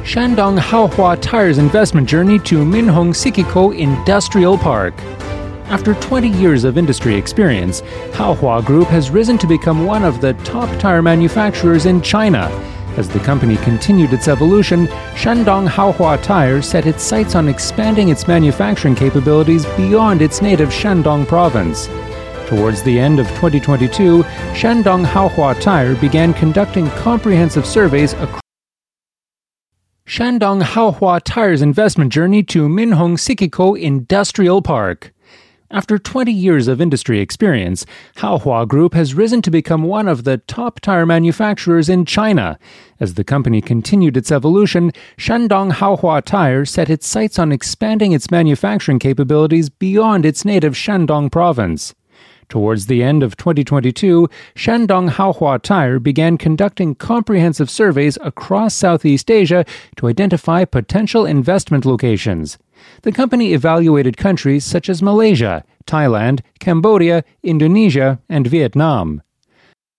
Shandong Haohua Tire's investment journey to Minhong Sikiko Industrial Park. After 20 years of industry experience, Haohua Group has risen to become one of the top tire manufacturers in China. As the company continued its evolution, Shandong Haohua Tire set its sights on expanding its manufacturing capabilities beyond its native Shandong province. Towards the end of 2022, Shandong Haohua Tire began conducting comprehensive surveys across Shandong Haohua Tire's investment journey to Minhong Sikiko Industrial Park. After 20 years of industry experience, Haohua Group has risen to become one of the top tire manufacturers in China. As the company continued its evolution, Shandong Haohua Tire set its sights on expanding its manufacturing capabilities beyond its native Shandong province. Towards the end of 2022, Shandong Haohua Tire began conducting comprehensive surveys across Southeast Asia to identify potential investment locations. The company evaluated countries such as Malaysia, Thailand, Cambodia, Indonesia, and Vietnam.